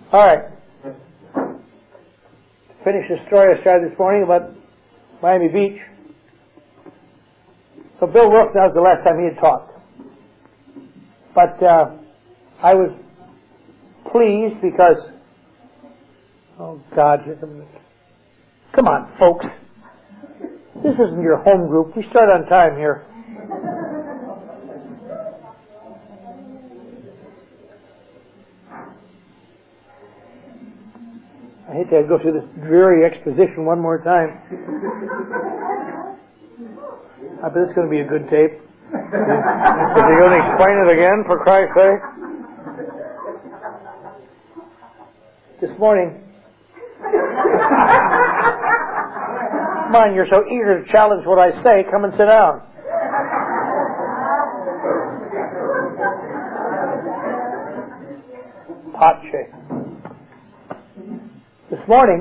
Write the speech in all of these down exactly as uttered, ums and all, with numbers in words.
All right. To finish the story I started this morning about Miami Beach. So Bill Wilson, that was the last time he had talked. But uh, I was pleased because, oh God, come on, folks. This isn't your home group. We start on time here. I hate to go through this dreary exposition one more time. I bet it's going to be a good tape. Is he going to explain it again, for Christ's sake? This morning. Come on, you're so eager to challenge what I say. Come and sit down. Hot shake. This morning,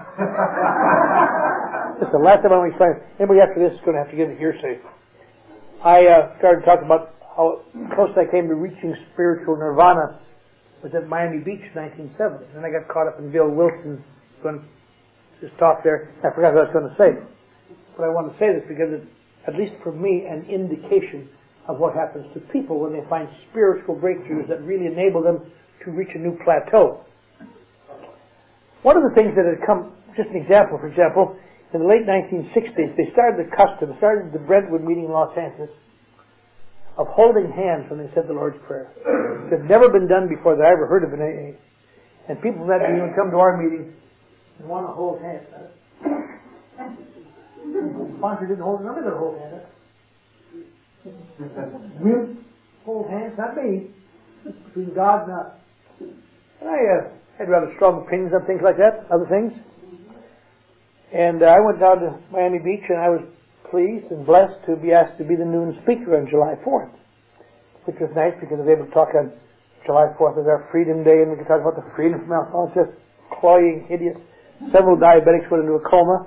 this is the last time I'm going to explain. Anybody after this is going to have to get a hearsay. I uh, started talking about how close I came to reaching spiritual nirvana. Was at Miami Beach in nineteen seventy. And then I got caught up in Bill Wilson's going to talk there. I forgot what I was going to say. But I want to say this because it's, at least for me, an indication of what happens to people when they find spiritual breakthroughs that really enable them to reach a new plateau. One of the things that had come, just an example, for example, in the late nineteen sixties, they started the custom, started the Brentwood meeting in Los Angeles, of holding hands when they said the Lord's Prayer. It had never been done before that I ever heard of in A A. And people from that meeting would come to our meeting and want to hold hands. The sponsor didn't hold hands. I'm going to hold hands. We'll hold hands, not me. Between God and us. And I uh, had rather strong opinions on things like that, other things. And uh, I went down to Miami Beach and I was pleased and blessed to be asked to be the noon speaker on July fourth, which was nice because I was able to talk on July fourth as our Freedom Day, and we could talk about the freedom from alcohol. It's just cloying, hideous. Several diabetics went into a coma.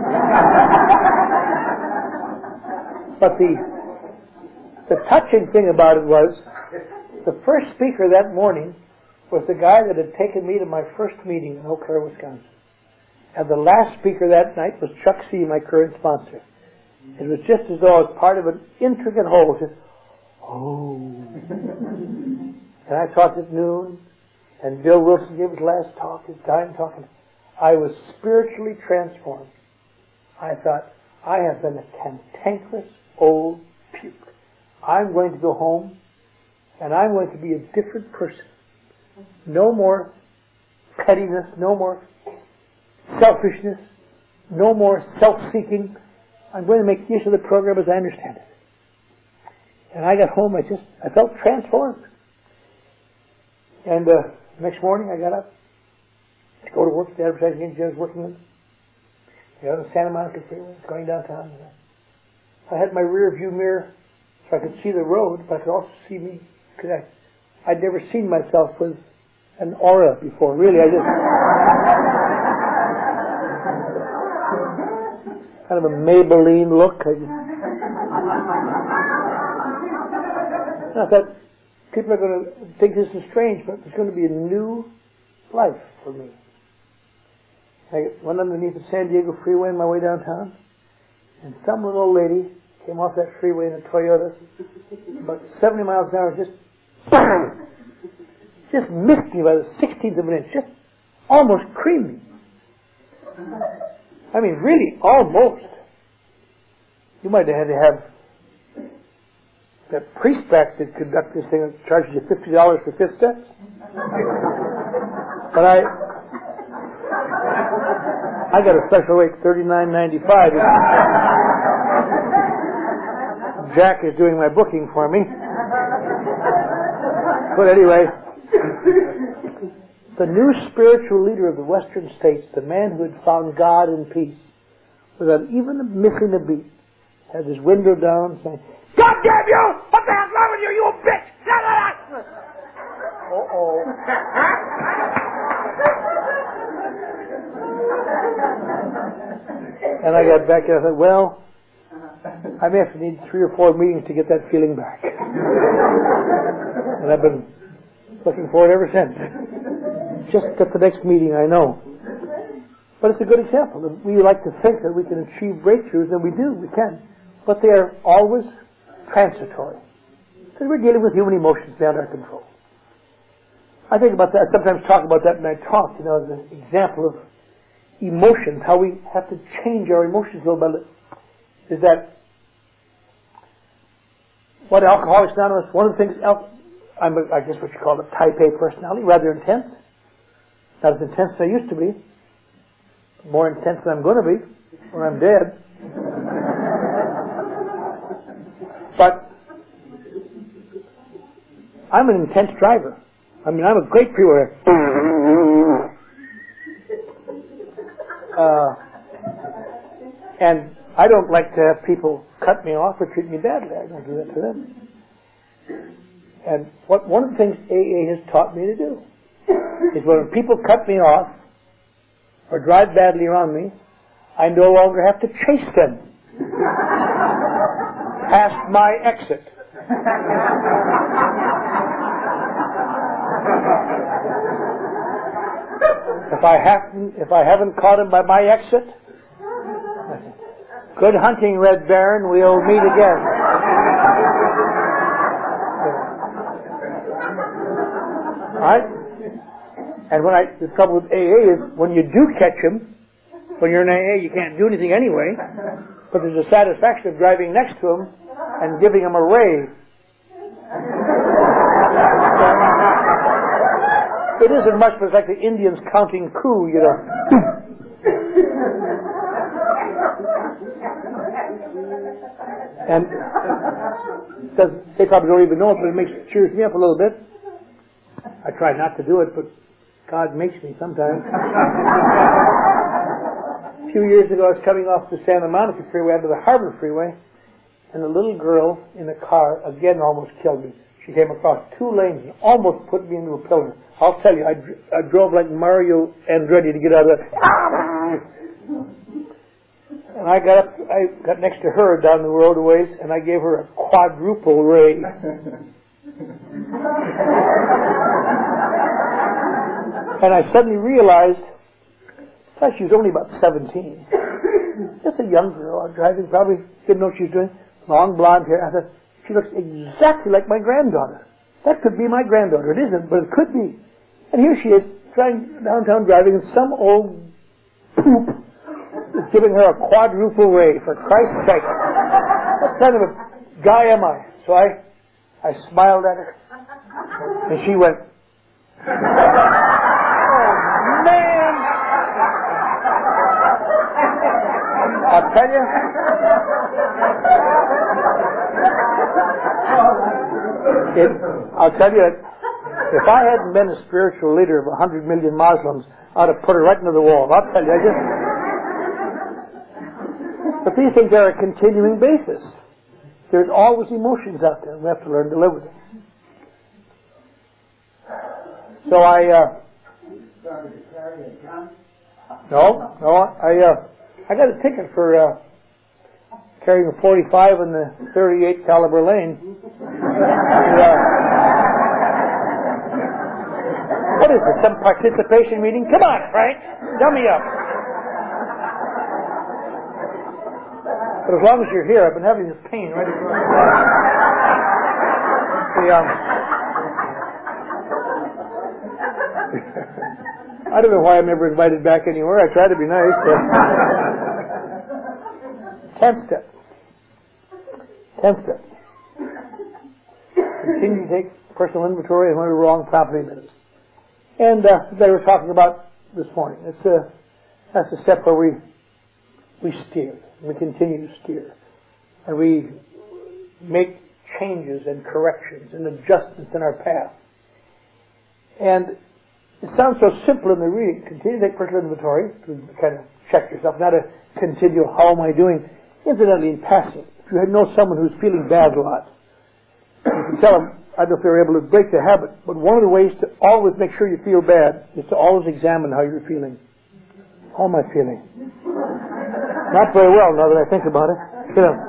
But the the touching thing about it was the first speaker that morning was the guy that had taken me to my first meeting in Eau Claire, Wisconsin. And the last speaker that night was Chuck C., my current sponsor. It was just as though it was part of an intricate whole. Just, oh. And I talked at noon, and Bill Wilson gave his last talk, his time talking. I was spiritually transformed. I thought, I have been a cantankerous old puke. I'm going to go home, and I'm going to be a different person. No more pettiness, no more selfishness, no more self-seeking. I'm going to make use of the program as I understand it. And I got home, I just, I felt transformed. And uh, next morning I got up to go to work at the advertising agency I was working in. I got on the Santa Monica Freeway, going downtown. I had my rear view mirror so I could see the road, but I could also see me, because I, I'd never seen myself with an aura before. Really, I just... kind of a Maybelline look. I, just, I thought people are going to think this is strange, but it's going to be a new life for me. I went underneath the San Diego freeway on my way downtown, and some little old lady came off that freeway in a Toyota, about seventy miles an hour, just just missed me by the sixteenth of an inch, just almost creamed me. I mean, really, almost. You might have had to have that priest back to conduct this thing that charges you fifty dollars for fifth steps. But I I got a special rate, thirty-nine ninety-five. Jack is doing my booking for me. But anyway, the new spiritual leader of the Western states, the man who had found God in peace, without even missing a beat, had his window down saying, "God damn you! What the hell's wrong with you, you bitch!" Uh-oh. And I got back and I thought, well, I may have to need three or four meetings to get that feeling back. And I've been looking for it ever since. just at the next meeting, I know. But it's a good example. We like to think that we can achieve breakthroughs, and we do, we can. But they are always transitory. Because we're dealing with human emotions beyond our control. I think about that, I sometimes talk about that when I talk, you know, as an example of emotions, how we have to change our emotions a little bit. Is that what Alcoholics Anonymous, one of the things, I'm a, I guess what you call a type A personality, rather intense. Not as intense as I used to be. More intense than I'm going to be, or I'm dead. But I'm an intense driver. I mean, I'm a great pre-warrior. Uh, and I don't like to have people cut me off or treat me badly. I don't do that to them. And what one of the things A A has taught me to do is when people cut me off or drive badly around me, I no longer have to chase them past my exit. If I haven't, if I haven't caught him by my exit, good hunting, Red Baron. We'll meet again. Right? And when I, the trouble with A A is when you do catch him, when you're in A A, you can't do anything anyway. But there's a satisfaction of driving next to him and giving him a rave. It isn't much, but it's like the Indians counting coup, you know. And does, they probably don't even know it, but it makes it cheers me up a little bit. I try not to do it, but God makes me sometimes. A few years ago, I was coming off the Santa Monica Freeway onto the Harbor Freeway, and a little girl in a car again almost killed me. She came across two lanes and almost put me into a pillar. I'll tell you, I, dr- I drove like Mario Andretti to get out of that. And I got up, I got next to her down the road a ways, and I gave her a quadruple ray. And I suddenly realized, that she was only about seventeen. Just a young girl driving, probably didn't know what she was doing. Long blonde hair. I thought, she looks exactly like my granddaughter. That could be my granddaughter. It isn't, but it could be. And here she is, driving downtown driving, and some old poop is giving her a quadruple ray, for Christ's sake. What kind of a guy am I? So I, I smiled at her, and she went, oh, man! I'll tell you, It, I'll tell you, if I hadn't been a spiritual leader of a hundred million Muslims, I'd have put her right into the wall. I'll tell you, I just... But these things are a continuing basis. There's always emotions out there, and we have to learn to live with them. So I, uh... No, no, I, uh... I got a ticket for, uh... carrying a forty-five in the thirty-eight caliber lane. And, uh, what is this, some participation meeting? Come on, Frank, dummy up. But as long as you're here, I've been having this pain right here. The, um, I don't know why I'm never invited back anywhere. I try to be nice, but... Tenth step. Tenth step. Continue to take personal inventory and when we're wrong, promptly admit it. And uh, they were talking about this morning. It's a, that's a step where we we steer. We continue to steer. And we make changes and corrections and adjustments in our path. And it sounds so simple in the reading. Continue to take personal inventory to kind of check yourself, not a continual, how am I doing? Incidentally, in passing, if you know someone who's feeling bad a lot, you can tell them, I don't know if they're able to break the habit, but one of the ways to always make sure you feel bad is to always examine how you're feeling. How am I feeling? Not very well now that I think about it. You know,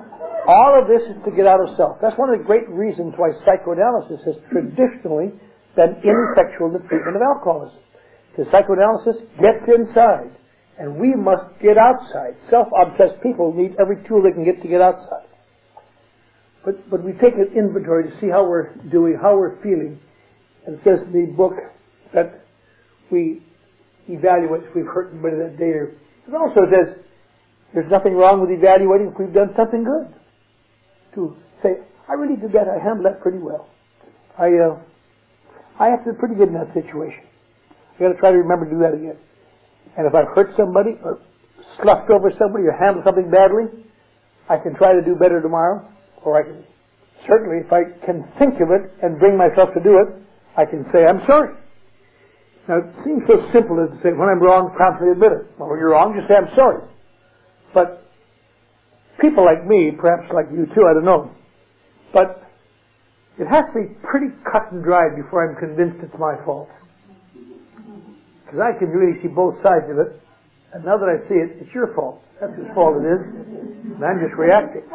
all of this is to get out of self. That's one of the great reasons why psychoanalysis has traditionally than ineffectual in the treatment of alcoholism. The psychoanalysis gets inside, and we must get outside. Self-obsessed people need every tool they can get to get outside. But but we take an inventory to see how we're doing, how we're feeling. And it says in the book that we evaluate if we've hurt anybody that day. It also says there's nothing wrong with evaluating if we've done something good. To say, I really did that, I handled that pretty well. I uh, I acted pretty good in that situation. I've got to try to remember to do that again. And if I've hurt somebody, or sloughed over somebody, or handled something badly, I can try to do better tomorrow. Or I can, certainly, if I can think of it and bring myself to do it, I can say, I'm sorry. Now, it seems so simple as to say, when I'm wrong, promptly admit it. Well, when you're wrong, just say, I'm sorry. But people like me, perhaps like you too, I don't know, but it has to be pretty cut and dried before I'm convinced it's my fault. Because I can really see both sides of it, and now that I see it, it's your fault. That's whose fault it is, and I'm just reacting.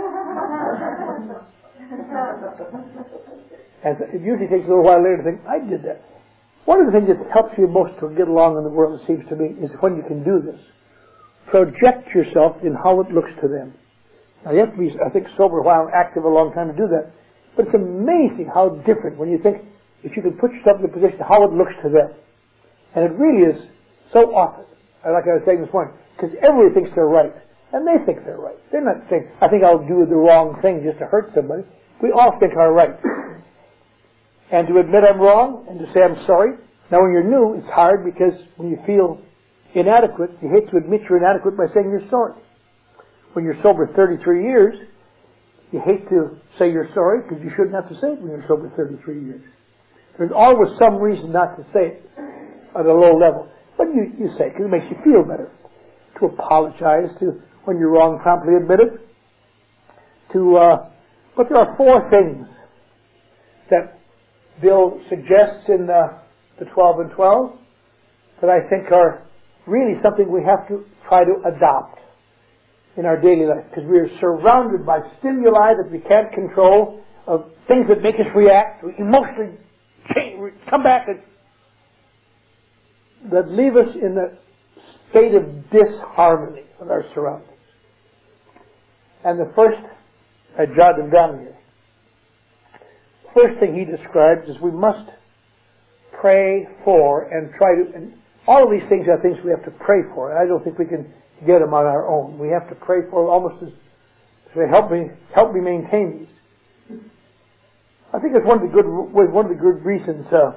And it usually takes a little while later to think, I did that. One of the things that helps you most to get along in the world, it seems to me, is when you can do this. Project yourself in how it looks to them. Now you have to be, I think, sober a while and active a long time to do that. But it's amazing how different when you think, if you can put yourself in a position, how it looks to them. And it really is so often, like I was saying this morning, because everybody thinks they're right. And they think they're right. They're not saying, I think I'll do the wrong thing just to hurt somebody. We all think are right. And to admit I'm wrong and to say I'm sorry. Now when you're new, it's hard because when you feel inadequate, you hate to admit you're inadequate by saying you're sorry. When you're sober thirty-three years, you hate to say you're sorry because you shouldn't have to say it when you're sober thirty-three years. There's always some reason not to say it at a low level. But you, you say it because it makes you feel better. To apologize, to, when you're wrong, promptly admit it. To, uh, but there are four things that Bill suggests in uh, the twelve and twelve that I think are really something we have to try to adopt in our daily life, because we are surrounded by stimuli that we can't control, of things that make us react, we emotionally change, we come back, and that leave us in a state of disharmony with our surroundings. And the first, I jotted them down here. First thing he describes is we must pray for and try to, and all of these things are things we have to pray for. And I don't think we can get them on our own. We have to pray for almost as, say, help me, help me maintain these. I think it's one of the good, one of the good reasons. Uh,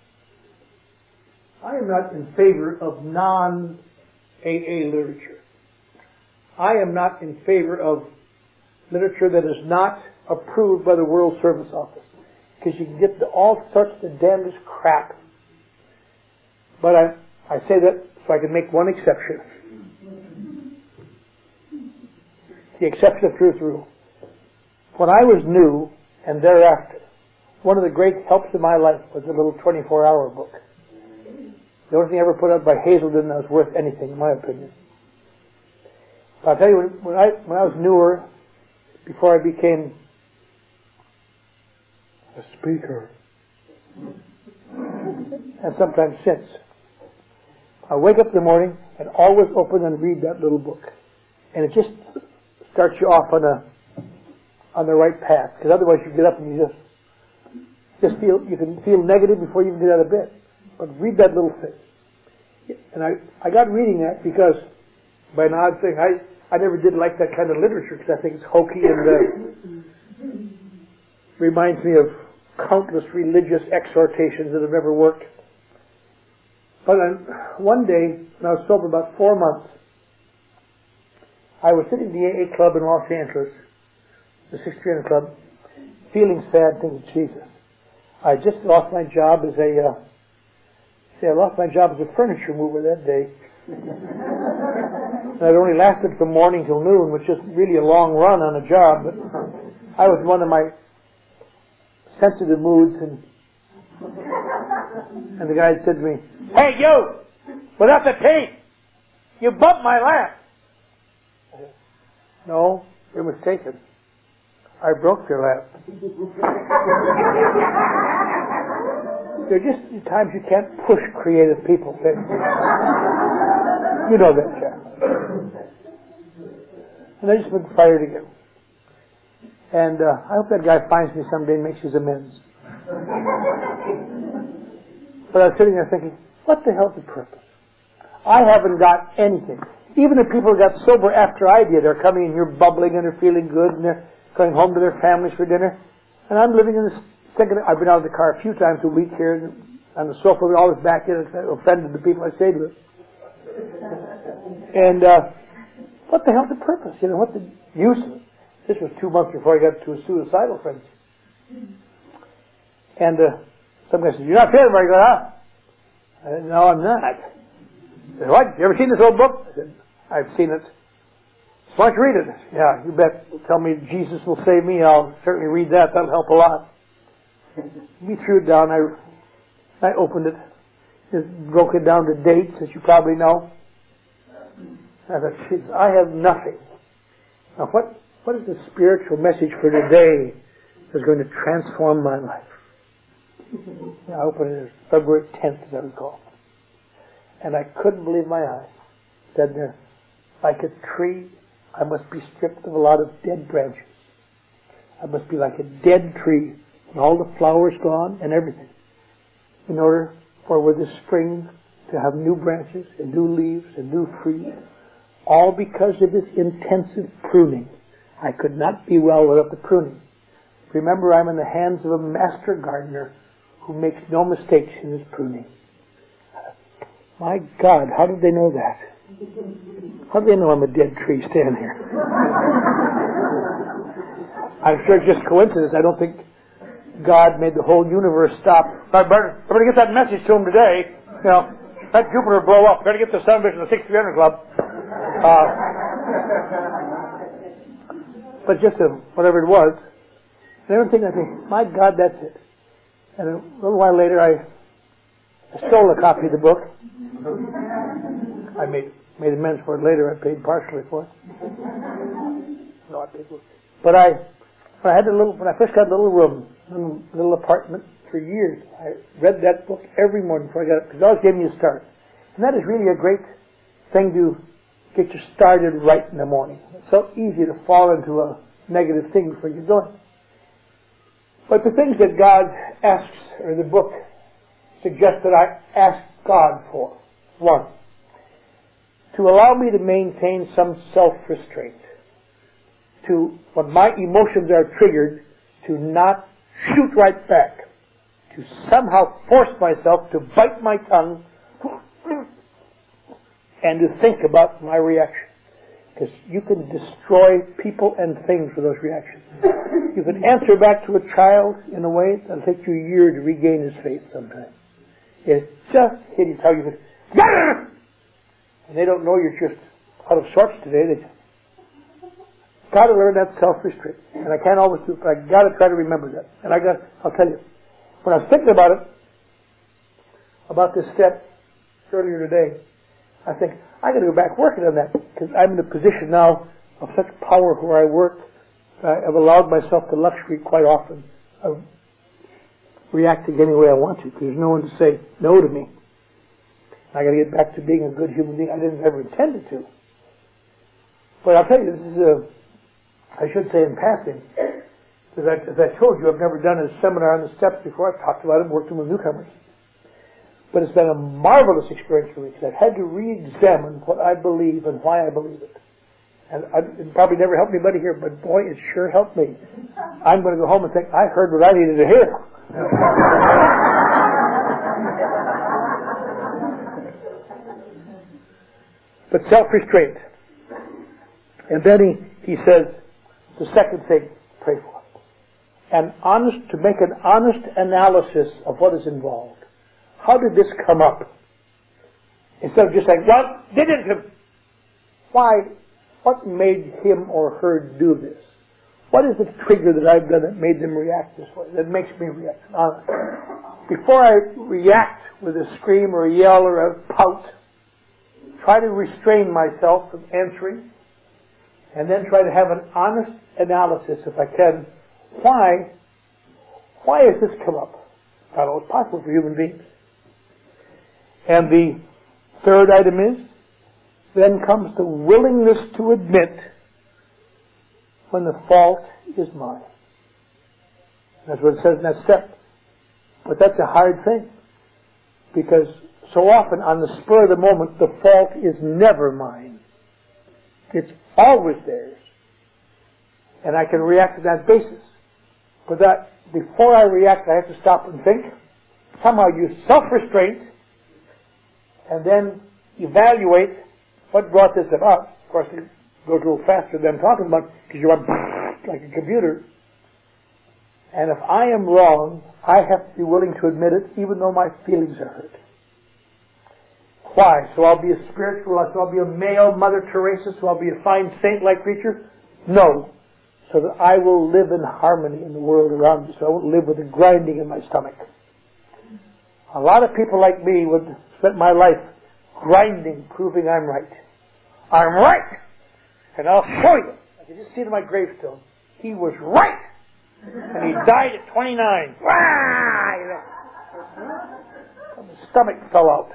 I am not in favor of non-A A literature. I am not in favor of literature that is not approved by the World Service Office, because you can get the, all sorts of damnedest crap. But I, I say that so I can make one exception. The exception of truth rule. When I was new and thereafter, one of the great helps in my life was a little twenty-four hour book. The only thing ever put out by Hazelden that was worth anything, in my opinion. But I'll tell you, when I, when I was newer, before I became a speaker, and sometimes since, I wake up in the morning and always open and read that little book. And it just starts you off on a on the right path. Because otherwise you get up and you just just feel, you can feel negative before you even get out of bed. But read that little thing. And I, I got reading that because, by an odd thing, I, I never did like that kind of literature because I think it's hokey and uh, reminds me of countless religious exhortations that have never worked. But on, one day, when I was sober about four months, I was sitting in the A A club in Los Angeles, the six three hundred club, feeling sad, thinking, Jesus, I just lost my job as a, uh, see, I lost my job as a furniture mover that day. And it only lasted from morning till noon, which is really a long run on a job, but I was in one of my sensitive moods, and and the guy said to me, "Hey, you, without the tape, you bumped my lap." I said, "No, you're mistaken. I broke your lap." there are just times you can't push creative people. You know that, Jack. And I just been fired again. And uh, I hope that guy finds me someday and makes his amends. But I was sitting there thinking, what the hell's the purpose? I haven't got anything. Even the people who got sober after I did are coming in here bubbling and they're feeling good and they're going home to their families for dinner. And I'm living in this second. I've been out of the car a few times a week here on the sofa. We're always back in. It's offended the people I stayed with. And uh, what the hell's the purpose? You know, what's the use of it? This was two months before I got to a suicidal frenzy. And uh, some guy said, "You're not feeling very good, huh?" I said, "No, I'm not." He said, "What? You ever seen this old book?" I said, "I've seen it." "Why don't you read it?" "Yeah, you bet. Tell me Jesus will save me. I'll certainly read that. That'll help a lot." We threw it down. I, I opened it. Just broke it down to dates, as you probably know. I thought, "Jeez, I have nothing. Now, what, what is the spiritual message for today that's going to transform my life?" I opened it February tenth, as I recall. And I couldn't believe my eyes. It said there, like a tree, I must be stripped of a lot of dead branches. I must be like a dead tree, and all the flowers gone and everything, in order for with the spring to have new branches and new leaves and new fruit, all because of this intensive pruning. I could not be well without the pruning. Remember, I'm in the hands of a master gardener who makes no mistakes in his pruning. My God, how did they know that? How do they know I'm a dead tree standing here? I'm sure it's just coincidence. I don't think God made the whole universe stop. I better, I better get that message to him today. You know, let Jupiter blow up. Better get the sun to the sixty-three hundred Club. Uh, but just a, whatever it was. And everything I think, my God, that's it. And a little while later, I, I stole a copy of the book. I made made amends for it later. I paid partially for it. No, I paid for it. But I, when I had the little, when I first got the little room, little, little apartment for years, I read that book every morning before I got up, because it always gave me a start. And that is really a great thing to get you started right in the morning. It's so easy to fall into a negative thing before you go. But the things that God asks, or the book suggests that I ask God for. One, to allow me to maintain some self-restraint. To, when my emotions are triggered, to not shoot right back. To somehow force myself to bite my tongue and to think about my reaction. Because you can destroy people and things with those reactions. You can answer back to a child in a way that'll take you a year to regain his faith sometimes. It's just hideous how you can, and they don't know you're just out of sorts today. They just got to learn that self-restraint. And I can't always do it, but I got to try to remember that. And I got, I'll tell you, when I was thinking about it, about this step earlier today, I think, I got to go back working on that, because I'm in a position now of such power where I work. I've allowed myself the luxury quite often of reacting any way I want to, because there's no one to say no to me. I got to get back to being a good human being. I didn't ever intend it to. But I'll tell you, this is a, I should say in passing, because I, as I told you, I've never done a seminar on the steps before. I've talked about it, worked with newcomers. But it's been a marvelous experience for me, because I've had to re-examine what I believe and why I believe it. And I, it probably never helped anybody here, but boy, it sure helped me. I'm going to go home and think, I heard what I needed to hear. But self-restraint. And then he, he says, the second thing, pray for. An honest, to make an honest analysis of what is involved. How did this come up? Instead of just saying, well, did it? Why? What made him or her do this? What is the trigger that I've done that made them react this way? That makes me react. Uh, before I react with a scream or a yell or a pout, try to restrain myself from answering, and then try to have an honest analysis, if I can. Why? Why has this come up? Not always possible for human beings. And the third item is, then comes the willingness to admit when the fault is mine. That's what it says in that step. But that's a hard thing. Because so often on the spur of the moment, the fault is never mine. It's always theirs. And I can react to that basis. But that, before I react, I have to stop and think. Somehow use self-restraint and then evaluate what brought this about. Of course, it goes a little faster than I'm talking about because you run like a computer. And if I am wrong, I have to be willing to admit it, even though my feelings are hurt. Why? So I'll be a spiritual, so I'll be a male Mother Teresa, so I'll be a fine saint-like creature? No. So that I will live in harmony in the world around me, so I won't live with a grinding in my stomach. A lot of people like me would spend my life grinding, proving I'm right. I'm right! And I'll show you. I can just see it in my gravestone. He was right! And he died at twenty-nine. Wah! You know. And his stomach fell out.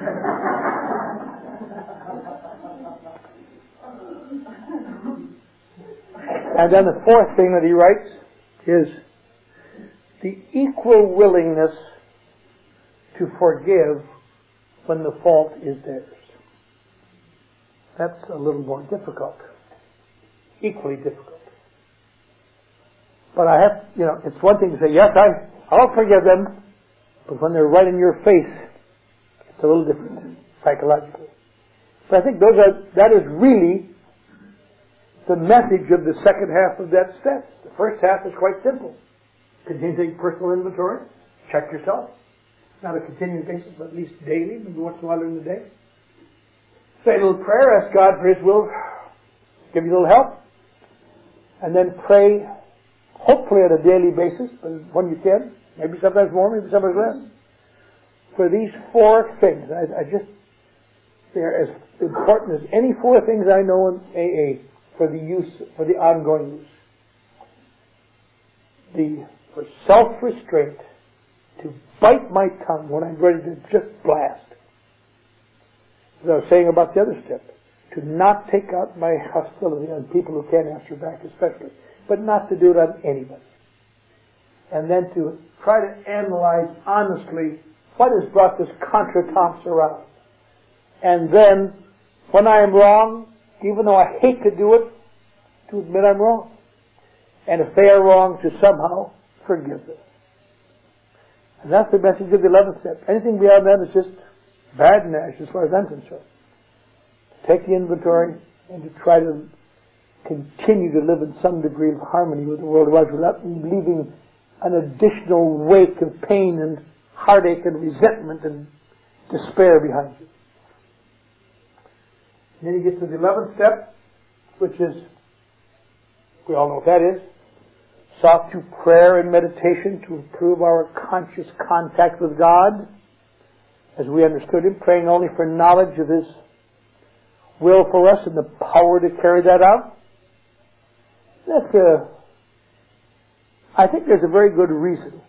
And then the fourth thing that he writes is the equal willingness to forgive when the fault is theirs. That's a little more difficult. Equally difficult. But I have, you know, it's one thing to say, yes, I, I'll forgive them, but when they're right in your face, it's a little different psychologically. But I think those are, that is really the message of the second half of that step. The first half is quite simple. Continue to take personal inventory. Check yourself. Not a continuous basis, but at least daily, maybe once in a while during the day. Say a little prayer, ask God for His will, give you a little help. And then pray, hopefully on a daily basis, but when you can, maybe sometimes more, maybe sometimes less. For these four things, I, I just, they're as important as any four things I know in A A for the use, for the ongoing use. The, for self-restraint, to bite my tongue when I'm ready to just blast. As I was saying about the other step, to not take out my hostility on people who can't answer back especially, but not to do it on anybody. And then to try to analyze honestly what has brought this contretemps around. And then, when I am wrong, even though I hate to do it, to admit I'm wrong. And if they are wrong, to somehow forgive them. And that's the message of the eleventh step. Anything beyond that is just badinage as far as I'm concerned. Take the inventory and to try to continue to live in some degree of harmony with the world around you without leaving an additional wake of pain and heartache and resentment and despair behind you. And then you get to the eleventh step, which is, we all know what that is, sought through prayer and meditation to improve our conscious contact with God, as we understood Him, praying only for knowledge of His will for us and the power to carry that out. That's a, I think there's a very good reason.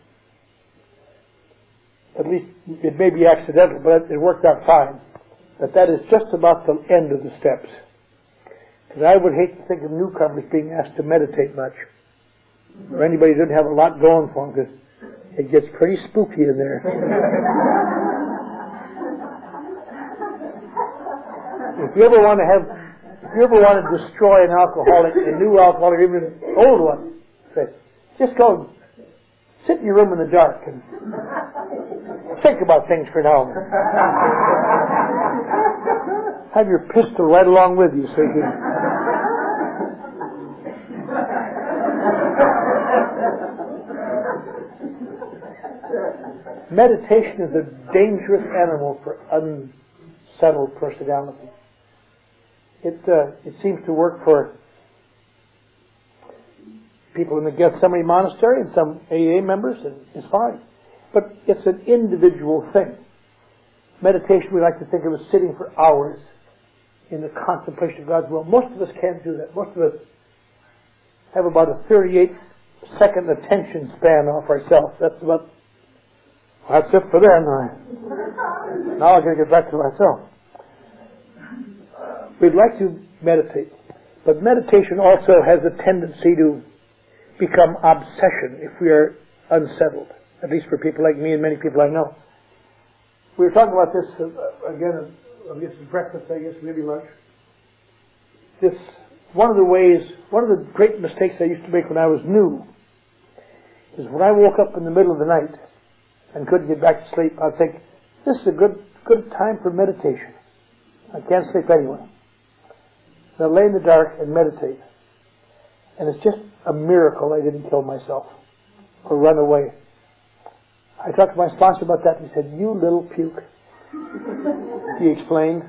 At least it may be accidental, but it worked out fine. That that is just about the end of the steps. Because I would hate to think of newcomers being asked to meditate much. Or anybody who doesn't have a lot going for them, because it gets pretty spooky in there. If you ever want to have, if you ever want to destroy an alcoholic, a new alcoholic, even an old one, say, just go and sit in your room in the dark and think about things for an hour. Have your pistol right along with you so you can... Meditation is a dangerous animal for unsettled personality. It uh, it seems to work for people in the Gethsemane Monastery and some A A members, and it's fine. But it's an individual thing. Meditation, we like to think of as sitting for hours in the contemplation of God's will. Most of us can't do that. Most of us have about a thirty-eight second attention span off ourselves. That's about That's it for them. Now I'm going to get back to myself. We'd like to meditate, but meditation also has a tendency to become obsession if we are unsettled, at least for people like me and many people I know. We were talking about this, uh, again, I guess it's breakfast, I guess, maybe lunch. This, one of the ways, one of the great mistakes I used to make when I was new is when I woke up in the middle of the night and couldn't get back to sleep, I'd think, this is a good good time for meditation. I can't sleep anyway. And I'd lay in the dark and meditate. And it's just a miracle I didn't kill myself or run away. I talked to my sponsor about that and he said, you little puke. He explained.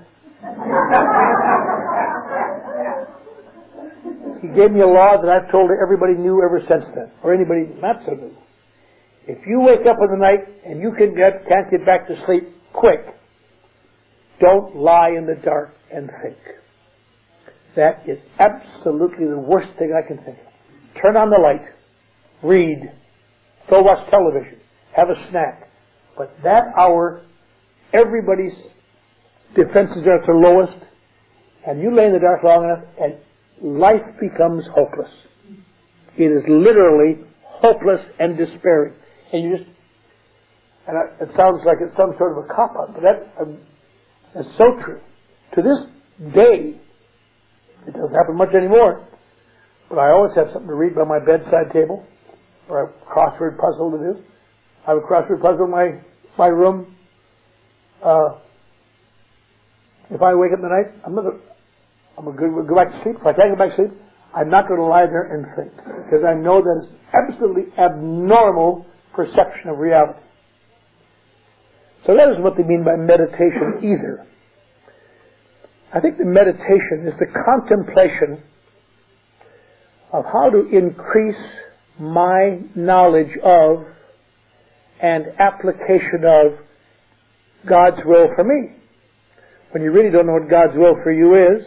He gave me a law that I've told everybody knew ever since then, or anybody not so new. If you wake up in the night and you can get, can't get back to sleep quick, don't lie in the dark and think. That is absolutely the worst thing I can think of. Turn on the light, read, go watch television, have a snack. But that hour, everybody's defenses are at their lowest, and you lay in the dark long enough, and life becomes hopeless. It is literally hopeless and despairing. And you just, and I, it sounds like it's some sort of a cop-out, but that um, is so true. To this day, it doesn't happen much anymore, but I always have something to read by my bedside table, or a crossword puzzle to do. I have a crossword puzzle in my, my room. Uh, if I wake up in the night, I'm going to I'm going to go back to sleep. If I can't go back to sleep, I'm not going to lie there and think, because I know that it's absolutely abnormal perception of reality. So that isn't what they mean by meditation either. I think the meditation is the contemplation of how to increase my knowledge of and application of God's will for me. When you really don't know what God's will for you is,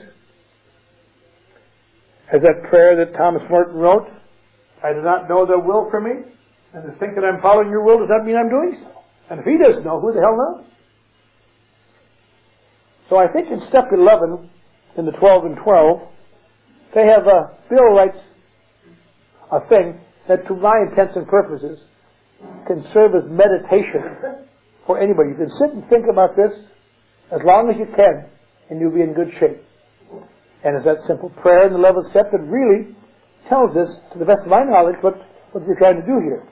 as that prayer that Thomas Merton wrote, I do not know the will for me, and to think that I'm following your will does not mean I'm doing so. And if he doesn't know, who the hell knows? So I think in step eleven, in the twelve and twelve, they have a, Bill writes a thing that to my intents and purposes can serve as meditation for anybody. You can sit and think about this as long as you can, and you'll be in good shape. And it's that simple prayer in the eleventh step that really tells us, to the best of my knowledge, what, what we're trying to do here.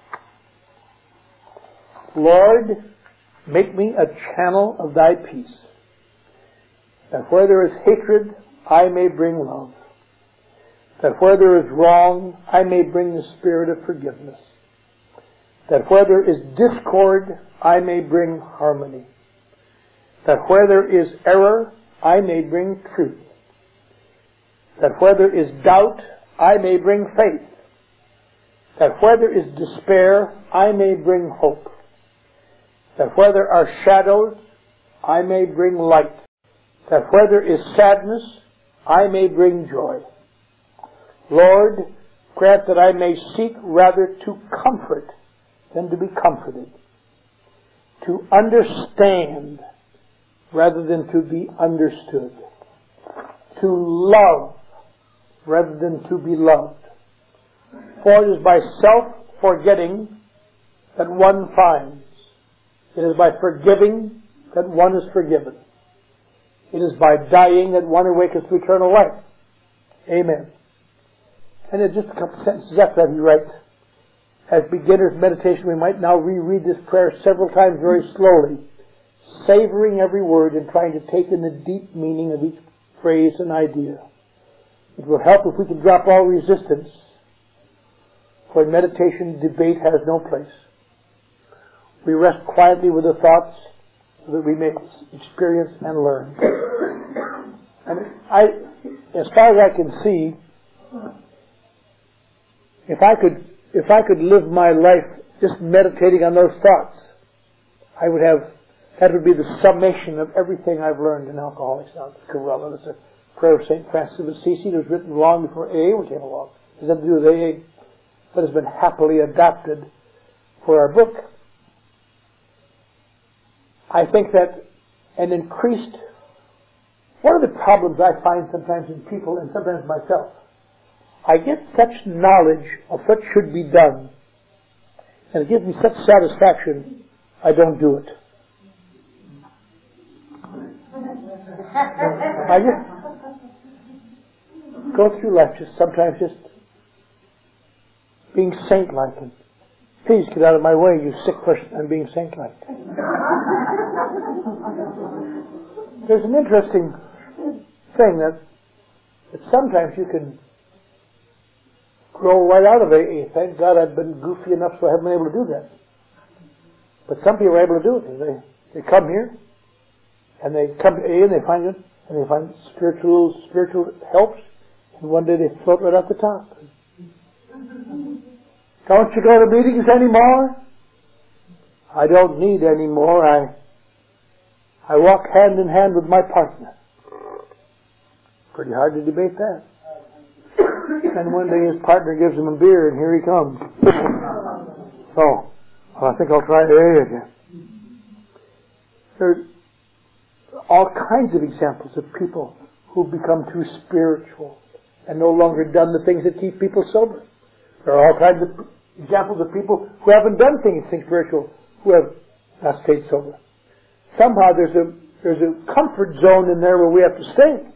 Lord, make me a channel of thy peace, that where there is hatred, I may bring love, that where there is wrong, I may bring the spirit of forgiveness, that where there is discord, I may bring harmony, that where there is error, I may bring truth, that where there is doubt, I may bring faith, that where there is despair, I may bring hope, that where there are shadows, I may bring light, that where there is sadness, I may bring joy. Lord, grant that I may seek rather to comfort than to be comforted, to understand rather than to be understood, to love rather than to be loved. For it is by self-forgetting that one finds. It is by forgiving that one is forgiven. It is by dying that one awakens to eternal life. Amen. And in just a couple of sentences after that he writes, as beginner's meditation we might now reread this prayer several times very slowly, savoring every word and trying to take in the deep meaning of each phrase and idea. It will help if we can drop all resistance, for in meditation debate has no place. We rest quietly with the thoughts so that we may experience and learn. And I, as far as I can see, if I could, if I could live my life just meditating on those thoughts, I would have, that would be the summation of everything I've learned in Alcoholics Anonymous. Corella, that's a prayer of Saint Francis of Assisi. It was written long before A A came along. It has nothing to do with A A, but has been happily adapted for our book. I think that an increased, one of the problems I find sometimes in people and sometimes myself, I get such knowledge of what should be done, and it gives me such satisfaction, I don't do it. I just go through life just sometimes just being saint-like, and please get out of my way, you sick person, I'm being saint-like. There's an interesting thing that, that sometimes you can grow right out of A A. Thank God I've been goofy enough so I haven't been able to do that. But some people are able to do it. They they come here, and they come to A A and they find it, and they find spiritual spiritual helps, and one day they float right off the top. Don't you go to meetings anymore? I don't need any more. I I walk hand in hand with my partner. Pretty hard to debate that. And one day his partner gives him a beer, and here he comes. Oh, well, I think I'll try A A again. There are all kinds of examples of people who become too spiritual and no longer done the things that keep people sober. There are all kinds of examples of people who haven't done things, things spiritual, who have not stayed sober. Somehow there's a there's a comfort zone in there where we have to stay.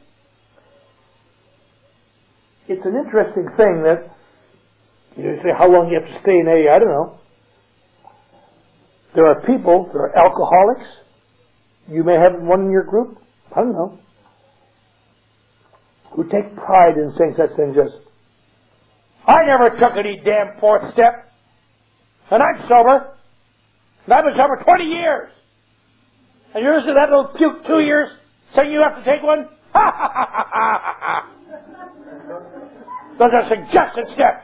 It's an interesting thing that you say how long you have to stay in A A. I don't know. There are people, there are alcoholics. You may have one in your group. I don't know. Who take pride in saying such things as, I never took any damn fourth step. And I'm sober. And I've been sober twenty years. And you're listening to that little puke two years saying you have to take one? Ha ha ha ha ha ha. Those are suggested steps.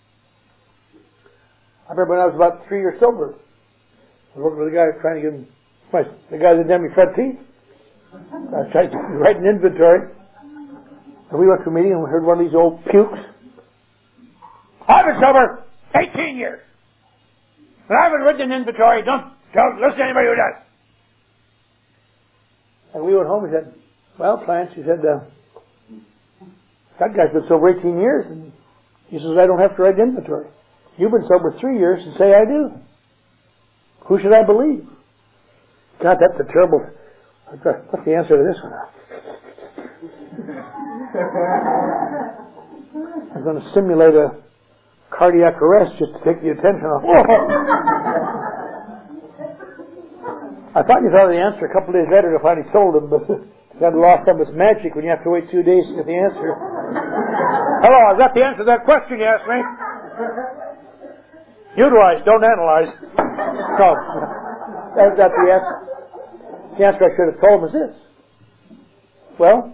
I remember when I was about three years sober, I was working with a guy trying to get him, my, the guy that did me front teeth. I was trying to write an inventory. And we went to a meeting and we heard one of these old pukes. I've been sober eighteen years. And I haven't written an inventory. Don't, don't listen to anybody who does. And we went home and said, well, Clarence, he said, uh, that guy's been sober eighteen years, and he says, I don't have to write an inventory. You've been sober three years and say I do. Who should I believe? God, that's a terrible... What's the answer to this one? I'm going to simulate a cardiac arrest just to take the attention off. I thought you thought of the answer a couple of days later to finally told him, but that lost some of its magic when you have to wait two days to get the answer. Hello, I've got the answer to that question you asked me. Utilize, don't analyze. No, that's not the answer. The answer I should have told him is this. Well,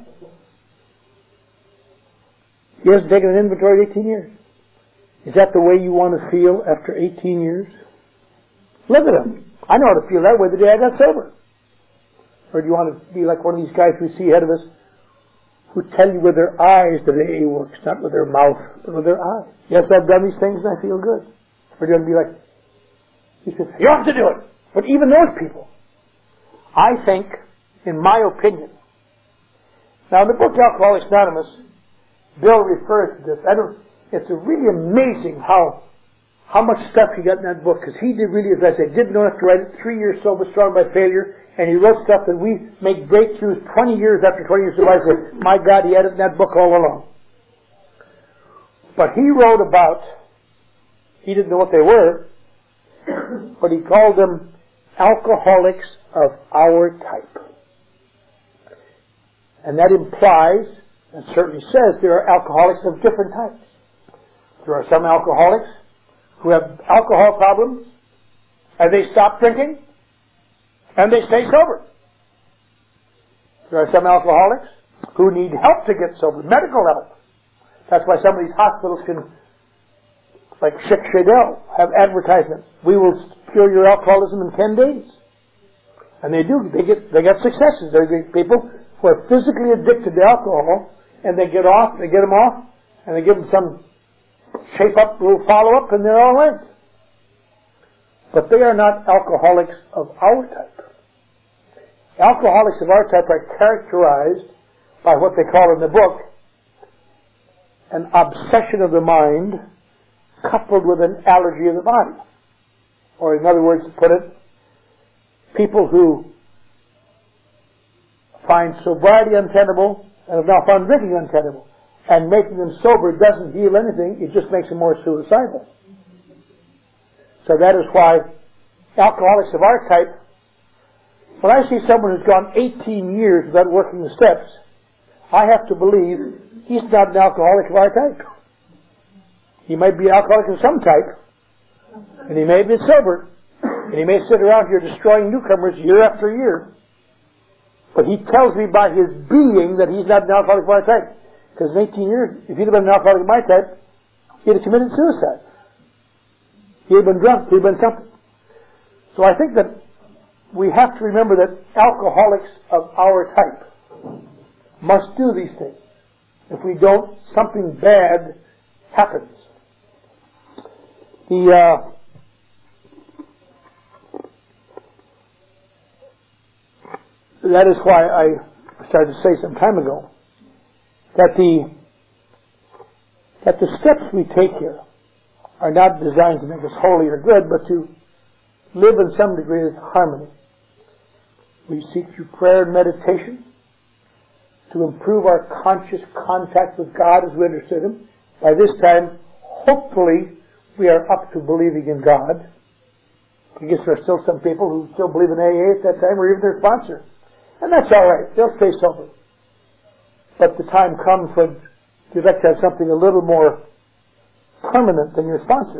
he hasn't taken an inventory in eighteen years. Is that the way you want to feel after eighteen years? Live it up. I know how to feel that way the day I got sober. Or do you want to be like one of these guys we see ahead of us who tell you with their eyes that A A works, not with their mouth, but with their eyes? Yes, I've done these things and I feel good. Or do you want to be like, he says, you have to do it. But even those people, I think, in my opinion, now in the book Alcoholics Anonymous, Bill refers to this. I don't, it's really amazing how how much stuff he got in that book, because he did really, as I said, didn't know enough to write it, three years sober, strong by failure, and he wrote stuff that we make breakthroughs twenty years after twenty years of life with. My God, he had it in that book all along. But he wrote about, he didn't know what they were, but he called them alcoholics of our type. And that implies, and certainly says, there are alcoholics of different types. There are some alcoholics who have alcohol problems, and they stop drinking, and they stay sober. There are some alcoholics who need help to get sober, medical help. That's why some of these hospitals can, like Chick Shadell, have advertisements. We will cure your alcoholism in ten days. And they do. They get they get successes. They get people who are physically addicted to alcohol, and they get off, they get them off, and they give them some shape up, little follow up, and they're all right. But they are not alcoholics of our type. Alcoholics of our type are characterized by what they call in the book an obsession of the mind coupled with an allergy of the body. Or in other words, to put it, people who find sobriety untenable and have now found drinking untenable, and making them sober doesn't heal anything, it just makes them more suicidal. So that is why alcoholics of our type, when I see someone who's gone eighteen years without working the steps, I have to believe he's not an alcoholic of our type. He might be an alcoholic of some type, and he may be sober, and he may sit around here destroying newcomers year after year, but he tells me by his being that he's not an alcoholic of our type. Because in eighteen years, if he'd have been an alcoholic of my type, he'd have committed suicide. He'd have been drunk, he'd have been something. So I think that we have to remember that alcoholics of our type must do these things. If we don't, something bad happens. The uh, that is why I started to say some time ago that the that the steps we take here are not designed to make us holy or good, but to live in some degree of harmony. We seek through prayer and meditation to improve our conscious contact with God as we understood Him. By this time, hopefully, we are up to believing in God. I guess there are still some people who still believe in A A at that time, or even their sponsor. And that's all right. They'll stay sober. But the time comes when you'd like to have something a little more permanent than your sponsor.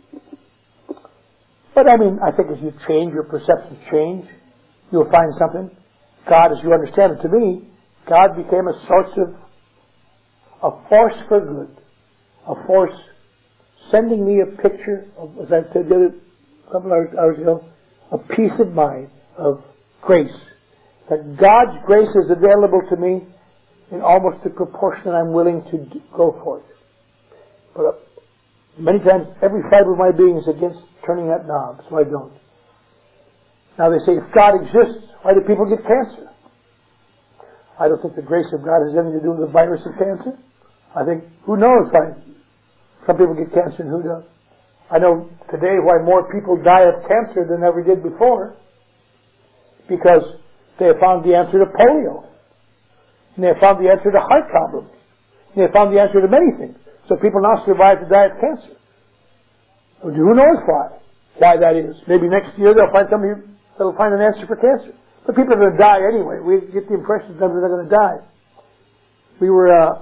But I mean, I think as you change, your perceptions change, you'll find something. God, as you understand it to me, God became a source of a force for good. A force sending me a picture of, as I said the other couple hours, hours ago, a peace of mind, of grace. That God's grace is available to me in almost the proportion I'm willing to do, go for it. But uh, many times, every fiber of my being is against turning that knob, so I don't. Now they say, if God exists, why do people get cancer? I don't think the grace of God has anything to do with the virus of cancer. I think, who knows why some people get cancer and who does. I know today why more people die of cancer than ever did before, because they have found the answer to polio. And they have found the answer to heart problems. And they have found the answer to many things. So people now survive to die of cancer. Who knows why? Why that is. Maybe next year they'll find somebody that'll find an answer for cancer. But people are going to die anyway. We get the impression that they're going to die. We were, uh,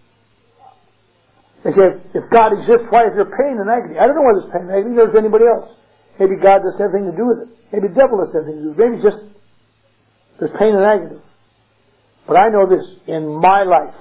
they say, if God exists, why is there pain and agony? I don't know why there's pain and agony. There's anybody else. Maybe God doesn't have anything to do with it. Maybe the devil doesn't have anything to do with it. Maybe just there's pain and agony. But I know this, in my life,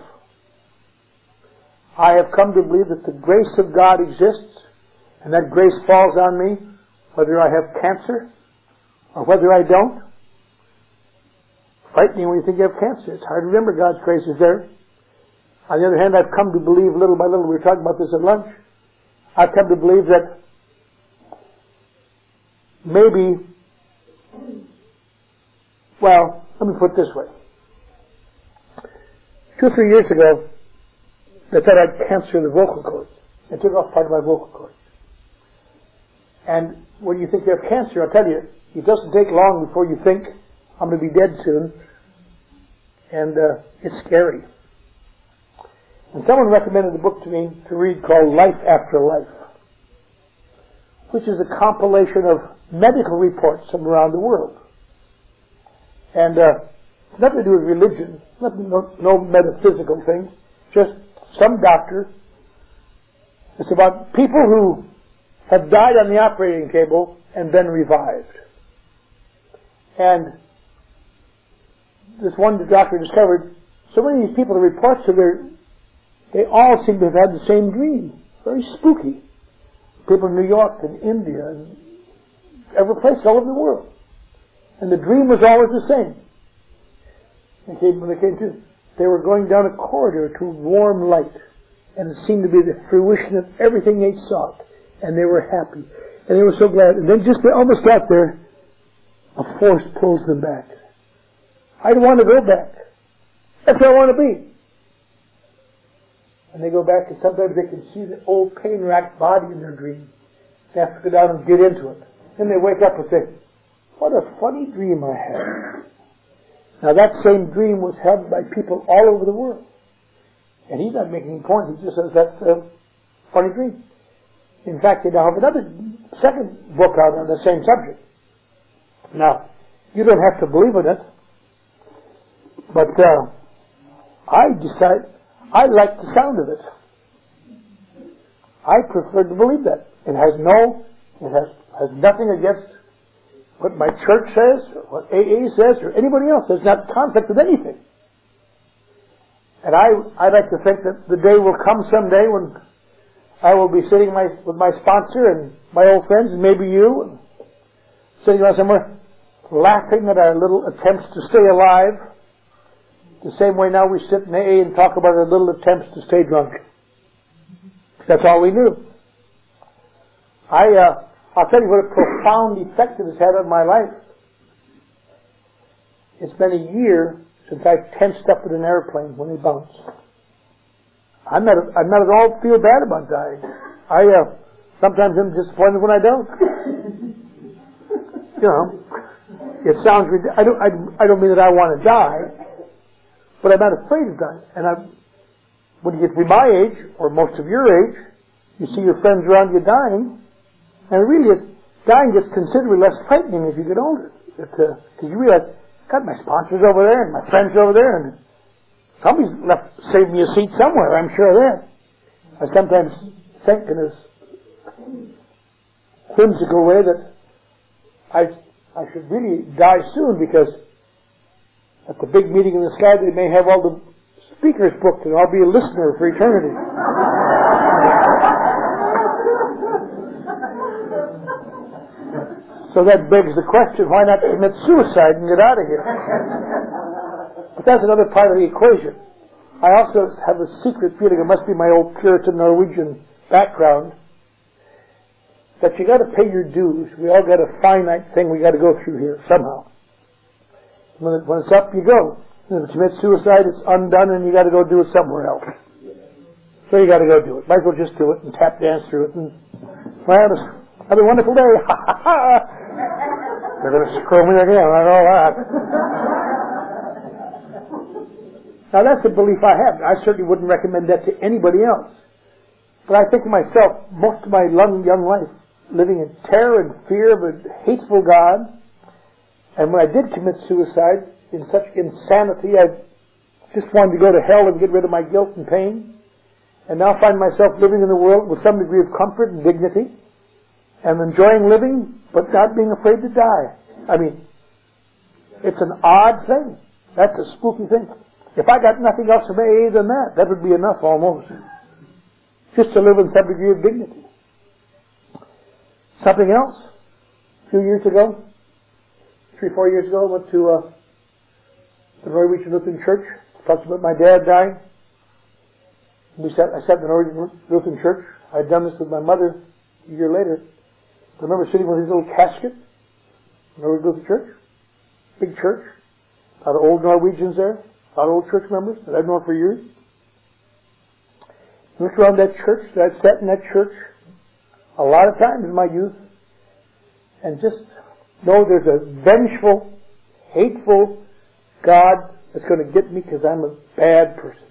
I have come to believe that the grace of God exists, and that grace falls on me, whether I have cancer or whether I don't. Frightening when you think you have cancer. It's hard to remember God's grace is there. On the other hand, I've come to believe little by little, we were talking about this at lunch, I've come to believe that maybe, well, let me put it this way. Two or three years ago, they thought I had cancer in the vocal cords. They took off part of my vocal cords. And when you think you have cancer, I'll tell you, it doesn't take long before you think, I'm going to be dead soon. And uh, it's scary. And someone recommended a book to me to read called Life After Life, which is a compilation of medical reports from around the world. And uh, it's nothing to do with religion, nothing, no, no metaphysical things, just some doctor. It's about people who have died on the operating table and been revived. And this one doctor discovered so many of these people, the reports of their, they all seem to have had the same dream. Very spooky. People in New York and India and every place all over the world. And the dream was always the same. They came, when they came to, they were going down a corridor to warm light. And it seemed to be the fruition of everything they sought. And they were happy. And they were so glad. And then just they almost got there, a force pulls them back. I want to go back. That's where I want to be. And they go back, and sometimes they can see the old pain-racked body in their dream. They have to go down and get into it. Then they wake up and say, what a funny dream I had. Now that same dream was held by people all over the world. And he's not making a point, he just says that's a funny dream. In fact, they now have another, second book out on the same subject. Now, you don't have to believe in it, but uh, I decide, I like the sound of it. I prefer to believe that. It has no, it has, has nothing against what my church says, or what A A says, or anybody else. There's not conflict with anything. And I, I like to think that the day will come someday when I will be sitting my, with my sponsor and my old friends, and maybe you, and sitting around somewhere, laughing at our little attempts to stay alive, the same way now we sit in A A and talk about our little attempts to stay drunk. That's all we knew. I, uh, I'll tell you what a profound effect it has had on my life. It's been a year since I've tensed up in an airplane when they bounce. I'm not, I'm not at all feel bad about dying. I, uh, sometimes I'm disappointed when I don't. You know, it sounds ridiculous. I don't, I, I don't mean that I want to die, but I'm not afraid of dying. And I, when you get to be my age, or most of your age, you see your friends around you dying, and really, it, dying gets considerably less frightening as you get older. Because uh, you realize, God, my sponsor's over there, and my friend's over there, and somebody's left, saved me a seat somewhere, I'm sure of that. I sometimes think in this whimsical way that I, I should really die soon, because at the big meeting in the sky, they may have all the speakers booked, and I'll be a listener for eternity. So that begs the question, why not commit suicide and get out of here? But that's another part of the equation. I also have a secret feeling, it must be my old Puritan Norwegian background, that you got to pay your dues. We all got a finite thing we got to go through here somehow. When, it, when it's up, you go. And if you commit suicide, it's undone, and you got to go do it somewhere else. So you got to go do it. Might as well just do it and tap dance through it. And well, it's, have a wonderful day. Ha ha ha! They're going to screw me again. I know that. Now that's a belief I have. I certainly wouldn't recommend that to anybody else. But I think to myself, most of my young, young life, living in terror and fear of a hateful God, and when I did commit suicide, in such insanity, I just wanted to go to hell and get rid of my guilt and pain, and now find myself living in the world with some degree of comfort and dignity, and enjoying living, but not being afraid to die. I mean, it's an odd thing. That's a spooky thing. If I got nothing else from A A than that, that would be enough almost. Just to live in some degree of dignity. Something else? A few years ago, three, four years ago, I went to uh, the Norwegian Lutheran Church. Talked about my dad dying. We sat, I sat in the Norwegian Lutheran Church. I had done this with my mother a year later. I remember sitting with his little casket in the Norwegian Lutheran Church. Big church. A lot of old Norwegians there. A lot of old church members that I've known for years. I looked around that church. I'd sat in that church a lot of times in my youth. And just know there's a vengeful, hateful God that's going to get me because I'm a bad person.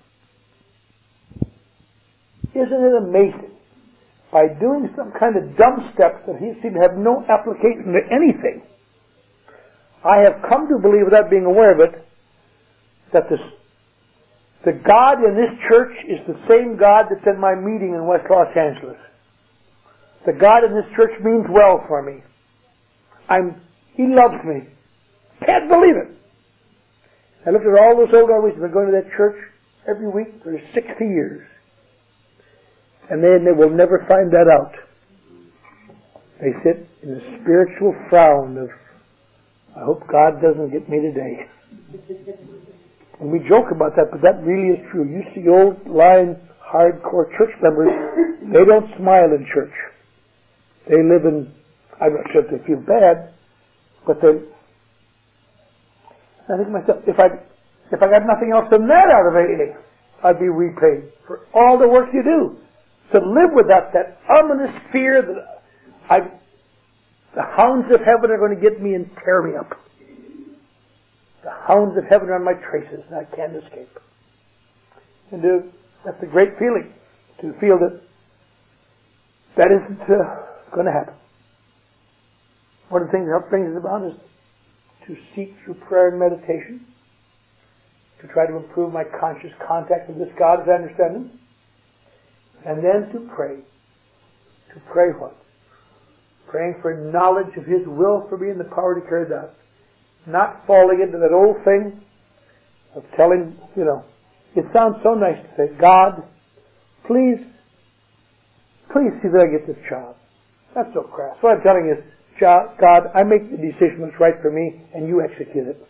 Isn't it amazing? By doing some kind of dumb steps that he seemed to have no application to anything, I have come to believe, without being aware of it, that this, the God in this church is the same God that's in my meeting in West Los Angeles. The God in this church means well for me. I'm, he loves me. Can't believe it. I looked at all those old Norwegians who have been going to that church every week for sixty years. And they, they will never find that out. They sit in a spiritual frown of, I hope God doesn't get me today. And we joke about that, but that really is true. You see old line, hardcore church members, they don't smile in church. They live in, I'm not sure if they feel bad, but they, I think to myself, if I, if I got nothing else than that out of A A, I'd be repaid for all the work you do. To live without that ominous fear that I, the hounds of heaven are going to get me and tear me up. The hounds of heaven are on my traces and I can't escape. And uh, that's a great feeling, to feel that that isn't uh, going to happen. One of the things that helps bring us about is to seek through prayer and meditation, to try to improve my conscious contact with this God as I understand Him, and then to pray. To pray what? Praying for knowledge of His will for me and the power to carry it out. Not falling into that old thing of telling, you know, it sounds so nice to say, God, please, please see that I get this job. That's so crass. What I'm telling you is, God, I make the decision that's right for me, and you execute it.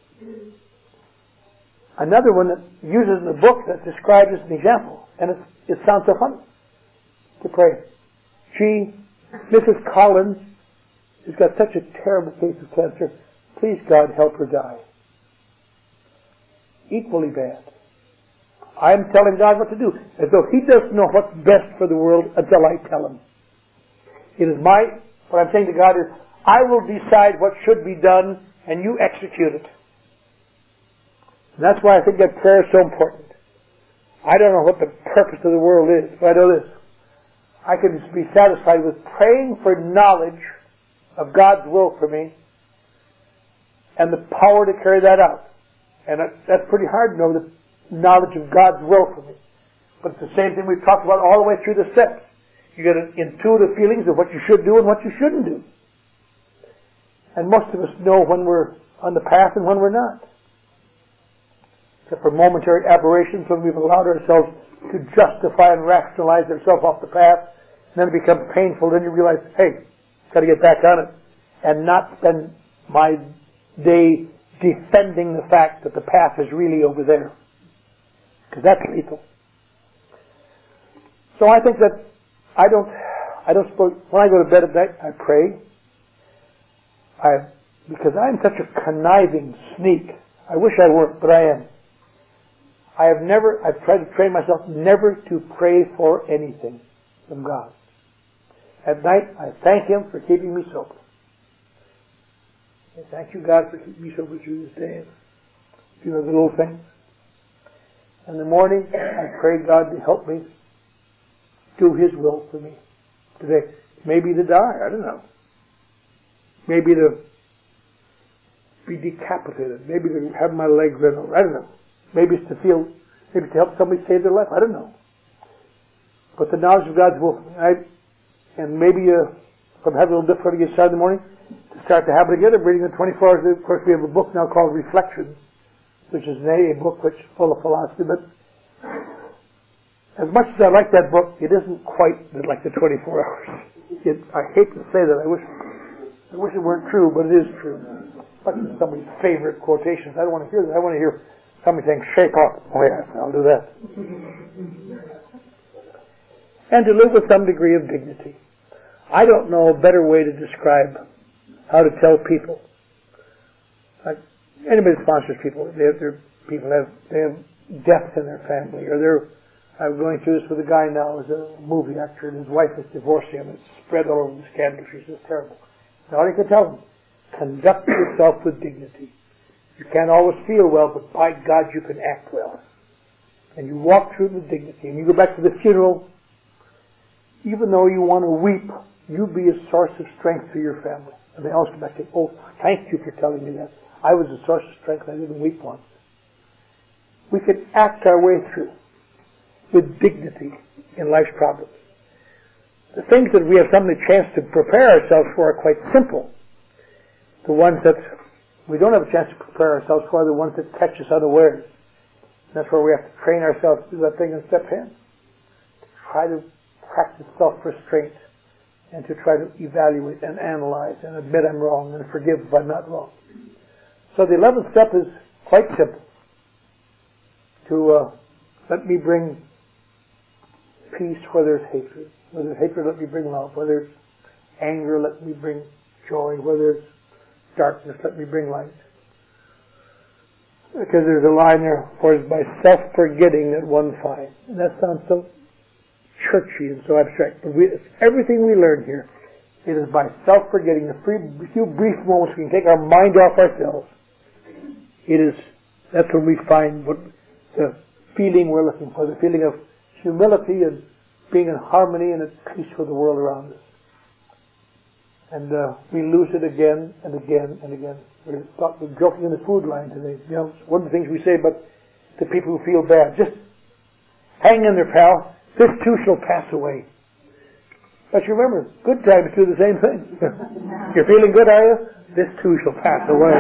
Another one that uses in the book that describes as an example, and it's, it sounds so funny to pray. She, Missus Collins, has got such a terrible case of cancer. Please, God, help her die. Equally bad. I'm telling God what to do, as though He doesn't know what's best for the world until I tell Him. It is my, what I'm saying to God is, I will decide what should be done, and you execute it. And that's why I think that prayer is so important. I don't know what the purpose of the world is, but I know this. I can be satisfied with praying for knowledge of God's will for me and the power to carry that out. And that's pretty hard to know the knowledge of God's will for me. But it's the same thing we've talked about all the way through the steps. You get an intuitive feelings of what you should do and what you shouldn't do. And most of us know when we're on the path and when we're not. Except for momentary aberrations when we've allowed ourselves to justify and rationalize ourselves off the path. And then it becomes painful. Then you realize, hey, got to get back on it. And not spend my day defending the fact that the path is really over there. Because that's lethal. So I think that I don't, I don't suppose, when I go to bed at night, I pray. I, because I'm such a conniving sneak. I wish I weren't, but I am. I have never, I've tried to train myself never to pray for anything from God. At night, I thank Him for keeping me sober. I thank you, God, for keeping me sober through this day. You know, the little things. In the morning, I pray God to help me do His will for me today. Maybe to die, I don't know. Maybe to be decapitated. Maybe to have my leg run over. I don't know. Maybe it's to feel, maybe to help somebody save their life. I don't know. But the knowledge of God's will, I, and maybe uh, if I'm having a little difficulty getting started in the morning, to start the habit again of reading the twenty-four hours. Of course, we have a book now called Reflections, which is an A A book which is full of philosophy. But as much as I like that book, it isn't quite like the twenty-four hours. It, I hate to say that. I wish, I wish it weren't true, but it is true. Like somebody's favorite quotations. I don't want to hear that. I want to hear somebody saying, "Shake off." Oh yeah, I'll do that. And to live with some degree of dignity. I don't know a better way to describe how to tell people. Like anybody that sponsors people, they have, their people have they have deaths in their family, or they're. I'm going through this with a guy now who's a movie actor, and his wife is divorcing him. It's spread all over the scandal. She's just terrible. Now, all you can tell him, conduct yourself with dignity. You can't always feel well, but by God, you can act well. And you walk through it with dignity. And you go back to the funeral, even though you want to weep, you be a source of strength for your family. And they always come back and say, "Oh, thank you for telling me that. I was a source of strength. I didn't weep once." We can act our way through with dignity in life's problems. The things that we have some chance to prepare ourselves for are quite simple. The ones that we don't have a chance to prepare ourselves for are the ones that catch us unawares. That's where we have to train ourselves to do that thing in step ten. To try to practice self-restraint and to try to evaluate and analyze and admit I'm wrong and forgive if I'm not wrong. So the eleventh step is quite simple. To uh, let me bring peace where there's hatred. Where there's hatred, let me bring love. Where there's anger, let me bring joy. Where there's darkness, let me bring light. Because there's a line there, for it's by self-forgetting that one finds. And that sounds so churchy and so abstract. But we, everything we learn here, it is by self-forgetting, the free, few brief moments we can take our mind off ourselves. It is, that's when we find what the feeling we're looking for, the feeling of humility and being in harmony and at peace with the world around us. And uh, we lose it again and again and again. We're, we're joking in the food line today. You know, one of the things we say about the people who feel bad, just hang in there, pal. This too shall pass away. But you remember, good times do the same thing. You're feeling good, are you? This too shall pass away.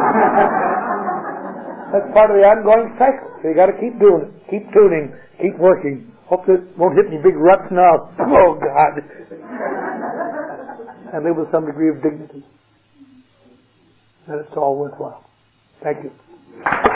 That's part of the ongoing cycle. So you got to keep doing it, keep tuning, keep working. Hope that won't hit any big ruts now. Oh God! And live with some degree of dignity. And it's all worthwhile. Thank you.